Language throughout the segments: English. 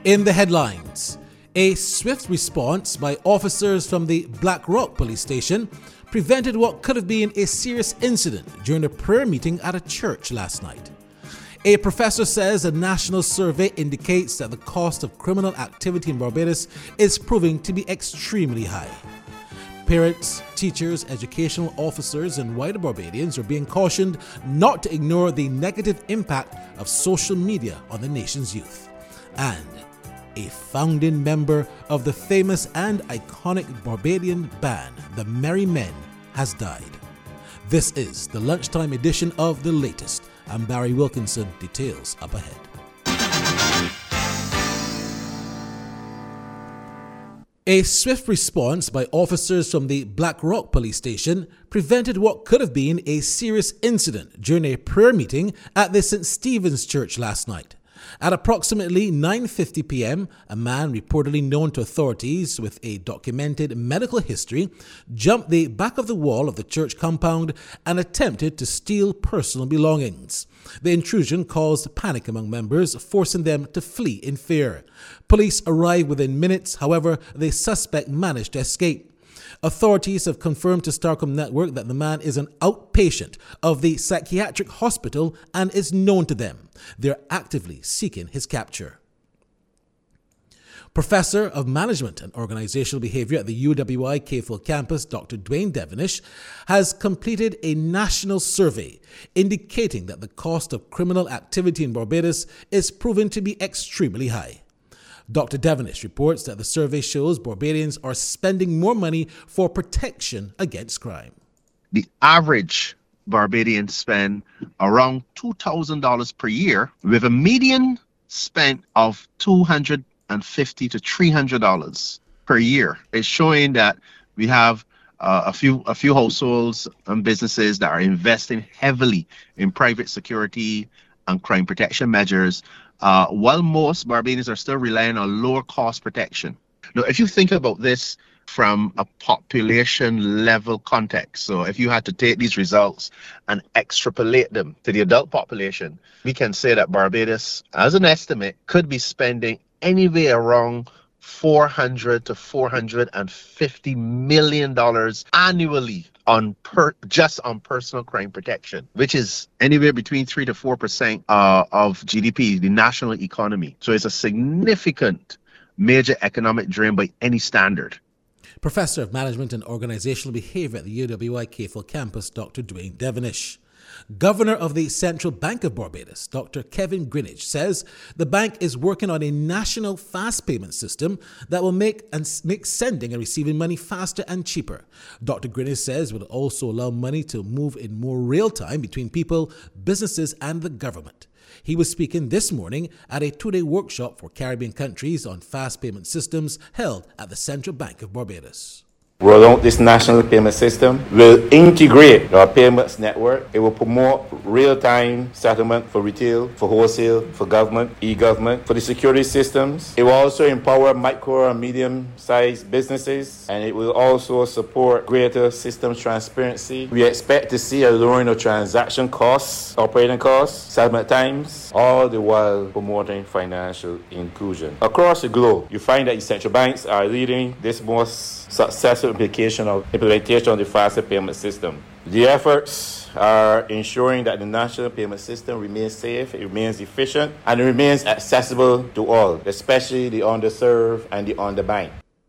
In the headlines, a swift response by officers from the Black Rock police station prevented what could have been a serious incident during a prayer meeting at a church last night. A professor says a national survey indicates that the cost of criminal activity in Barbados is proving to be extremely high. Parents, teachers, educational officers, and wider Barbadians are being cautioned not to ignore the negative impact of social media on the nation's youth. And a founding member of the famous and iconic Barbadian band, the Merry Men, has died. This is the lunchtime edition of The Latest. I'm Barry Wilkinson. Details up ahead. A swift response by officers from the Black Rock police station prevented what could have been a serious incident during a prayer meeting at the St. Stephen's Church last night. At approximately 9:50 p.m., a man reportedly known to authorities with a documented medical history jumped the back of the wall of the church compound and attempted to steal personal belongings. The intrusion caused panic among members, forcing them to flee in fear. Police arrived within minutes. However, the suspect managed to escape. Authorities have confirmed to Starcom Network that the man is an outpatient of the psychiatric hospital and is known to them. They're actively seeking his capture. Professor of Management and Organizational Behavior at the UWI Cayfield campus, Dr. Dwayne Devenish, has completed a national survey indicating that the cost of criminal activity in Barbados is proven to be extremely high. Dr. Devenish reports that the survey shows Barbadians are spending more money for protection against crime. The average Barbadian spend around $2,000 per year, with a median spend of $250 to $300 per year. It's showing that we have a few households and businesses that are investing heavily in private security and crime protection measures, while most Barbadians are still relying on lower cost protection. Now, if you think about this from a population level context, so if you had to take these results and extrapolate them to the adult population, we can say that Barbados, as an estimate, could be spending anywhere around $400 to $450 million annually just on personal crime protection, which is anywhere between 3 to 4% of GDP, the national economy. So it's a significant major economic drain by any standard. Professor of Management and Organizational Behavior at the UWI Cayfield campus, Dr. Dwayne Devenish. Governor of the Central Bank of Barbados, Dr. Kevin Greenidge, says the bank is working on a national fast payment system that will make sending and receiving money faster and cheaper. Dr. Greenidge says it will also allow money to move in more real time between people, businesses, and the government. He was speaking this morning at a two-day workshop for Caribbean countries on fast payment systems held at the Central Bank of Barbados. Roll out this national payment system will integrate our payments network. It will promote real-time settlement for retail, for wholesale, for government, e-government, for the security systems. It will also empower micro and medium-sized businesses, and it will also support greater systems transparency. We expect to see a lowering of transaction costs, operating costs, settlement times, all the while promoting financial inclusion. Across the globe, you find that central banks are leading this most successful implementation of the faster payment system. The efforts are ensuring that the national payment system remains safe, it remains efficient, and it remains accessible to all, especially the underserved and the underbanked.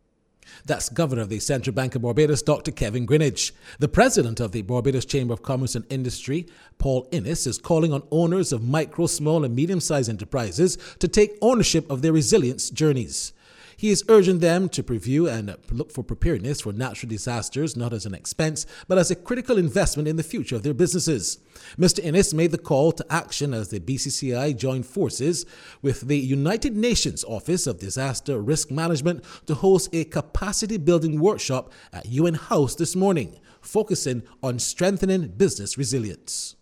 That's Governor of the Central Bank of Barbados, Dr. Kevin Greenidge. The President of the Barbados Chamber of Commerce and Industry, Paul Innes, is calling on owners of micro, small, and medium-sized enterprises to take ownership of their resilience journeys. He is urging them to preview and look for preparedness for natural disasters, not as an expense, but as a critical investment in the future of their businesses. Mr. Innes made the call to action as the BCCI joined forces with the United Nations Office of Disaster Risk Management to host a capacity-building workshop at UN House this morning, focusing on strengthening business resilience.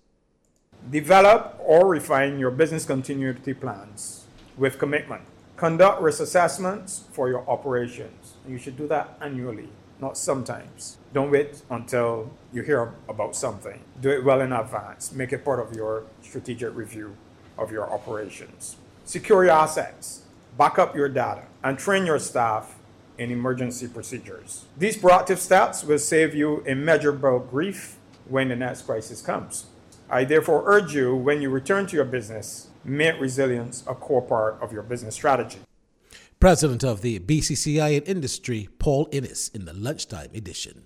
Develop or refine your business continuity plans with commitment. Conduct risk assessments for your operations. You should do that annually, not sometimes. Don't wait until you hear about something. Do it well in advance. Make it part of your strategic review of your operations. Secure your assets. back up your data, and train your staff in emergency procedures. These proactive steps will save you immeasurable grief when the next crisis comes. I therefore urge you, when you return to your business, make resilience a core part of your business strategy. President of the BCCI and Industry, Paul Innes, in the Lunchtime edition.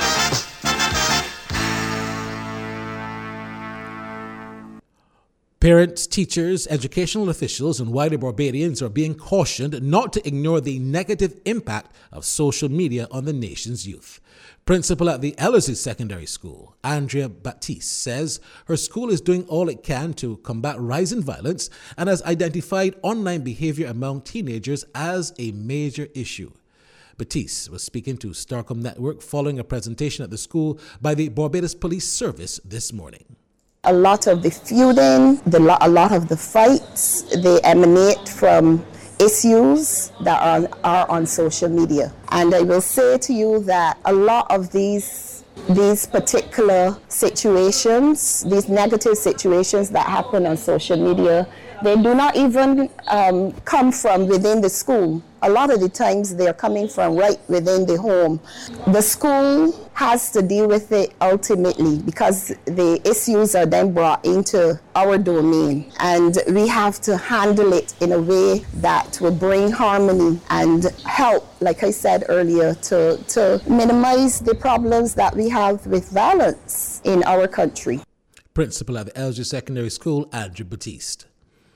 Parents, teachers, educational officials, and wider Barbadians are being cautioned not to ignore the negative impact of social media on the nation's youth. Principal at the Ellerslie Secondary School, Andrea Baptiste, says her school is doing all it can to combat rising violence and has identified online behavior among teenagers as a major issue. Baptiste was speaking to Starcom Network following a presentation at the school by the Barbados Police Service this morning. A lot of the feuding, a lot of the fights, they emanate from issues that are on social media. And I will say to you that a lot of these particular situations, these negative situations that happen on social media, they do not even come from within the school. A lot of the times they're coming from right within the home. The school has to deal with it ultimately because the issues are then brought into our domain, and we have to handle it in a way that will bring harmony and help, like I said earlier, to minimize the problems that we have with violence in our country. Principal at the Ellerslie Secondary School, Andrea Baptiste.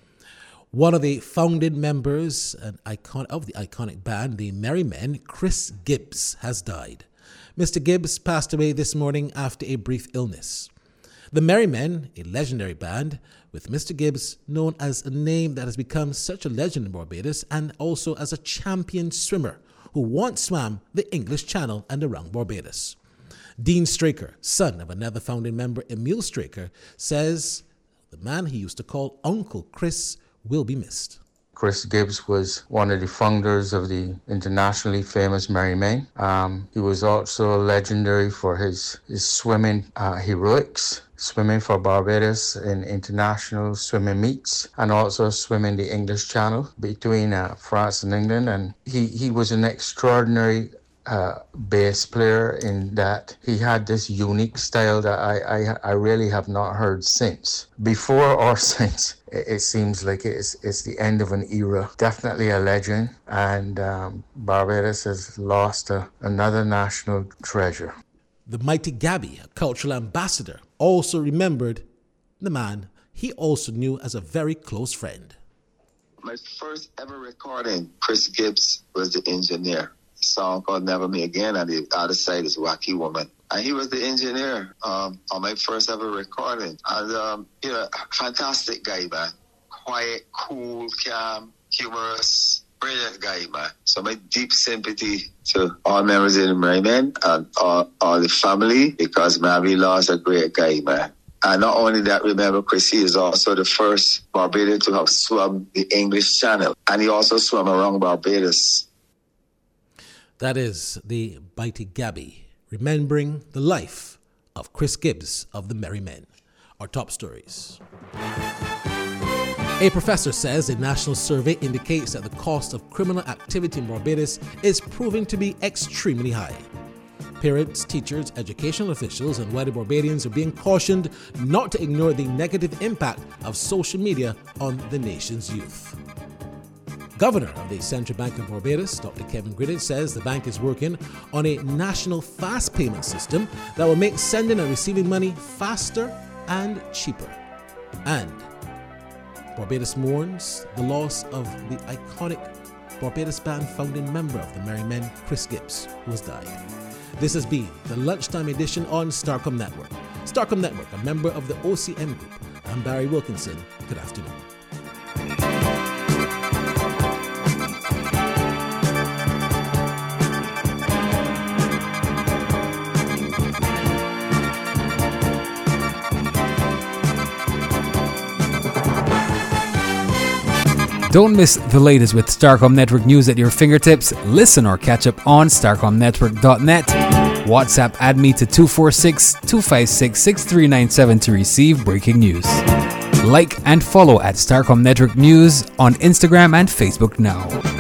One of the founding members of the iconic band, the Merry Men, Chris Gibbs, has died. Mr. Gibbs passed away this morning after a brief illness. The Merry Men, a legendary band, with Mr. Gibbs known as a name that has become such a legend in Barbados, and also as a champion swimmer who once swam the English Channel and around Barbados. Dean Straker, son of another founding member, Emil Straker, says the man he used to call Uncle Chris will be missed. Chris Gibbs was one of the founders of the internationally famous Merry Men. He was also legendary for his swimming heroics, swimming for Barbados in international swimming meets, and also swimming the English Channel between France and England. And he was an extraordinary bass player in that he had this unique style that I really have not heard since. Before or since, it seems like it's the end of an era. Definitely a legend, and Barbados has lost another national treasure. The mighty Gabby, a cultural ambassador, also remembered the man he also knew as a very close friend. My first ever recording, Chris Gibbs was the engineer. A song called Never Me Again, and the other side is Wacky Woman. And he was the engineer on my first ever recording. And, fantastic guy, man. Quiet, cool, calm, humorous, brilliant guy, man. So my deep sympathy to all members of the Merry Men and all the family, because, man, we lost a great guy, man. And not only that, remember, Chris, he is also the first Barbadian to have swum the English Channel. And he also swam around Barbados. That is the mighty Gabby, remembering the life of Chris Gibbs of the Merry Men. Our top stories. A professor says a national survey indicates that the cost of criminal activity in Barbados is proving to be extremely high. Parents, teachers, educational officials, and wider Barbadians are being cautioned not to ignore the negative impact of social media on the nation's youth. Governor of the Central Bank of Barbados, Dr. Kevin Griden, says the bank is working on a national fast payment system that will make sending and receiving money faster and cheaper. And Barbados mourns the loss of the iconic Barbados band founding member of the Merry Men, Chris Gibbs, who has died. This has been the Lunchtime edition on Starcom Network. Starcom Network, a member of the OCM Group. I'm Barry Wilkinson. Good afternoon. Don't miss the latest with Starcom Network news at your fingertips. Listen or catch up on starcomnetwork.net. WhatsApp add me to 246-256-6397 to receive breaking news. Like and follow at Starcom Network News on Instagram and Facebook now.